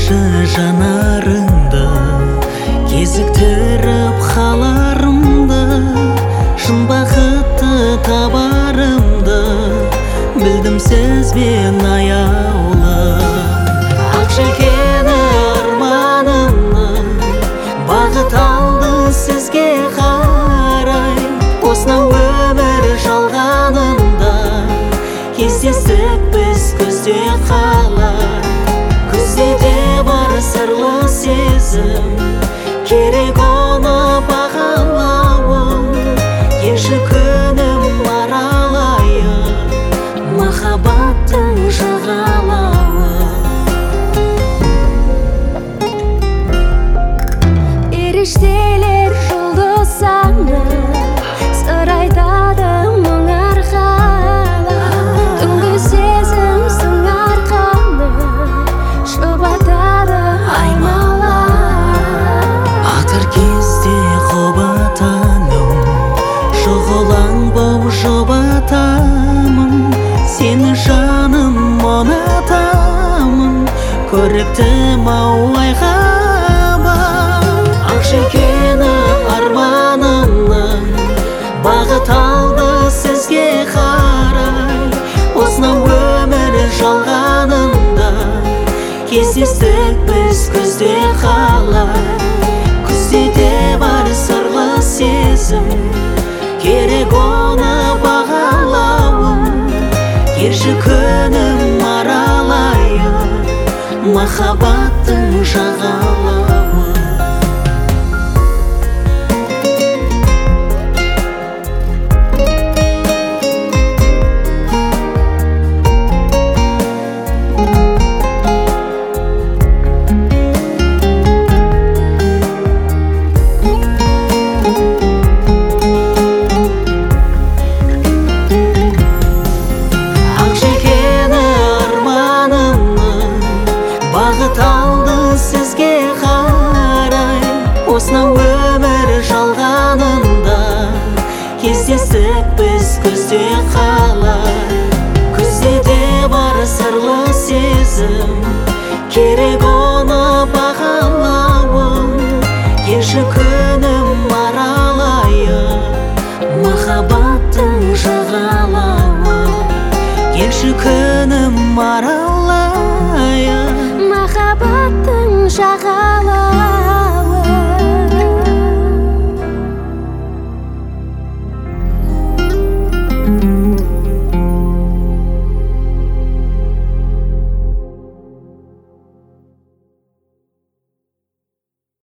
келші жанарыңды, кезіктіріп қаларымды, шын бақытты табарымды білдім сізбен аяулы. Ақ желкені арманымның бағыт алды сізге қарай. Осынау өмір жалғанында кездестік біз күзде қалай. Күзде де бар сырлы сезім, керек оны бағалауым. Келші күнім аралайық махаббаттың жағалауы. Періштелер жұлдыз саны сыр айтады мың арқалы. Түнгі сезім сын арқаны шұбатады аймалап. Атар кезде құбатаным, шұғылаң боп жұбатамын. Сені жаным ұнатамын, көріктім ау айғаба. Ақ желкені арманымның бағыт алды сізге қарай. Осынау өмір жалғанында кездестік біз күзде қалай. Күзде де бар сырлы сезім, керек оны бағалауым. Келші күнім аралайық махаббаттың жағалауы. Бағыт алды сізге қарай. Осынау өмір жалғанында кездестік біз күзде қалай. Күзде де бар сырлы сезім, керек оны бағалауым. Келші күнім аралайық махаббаттың жағалауы. Келші күнім аралайық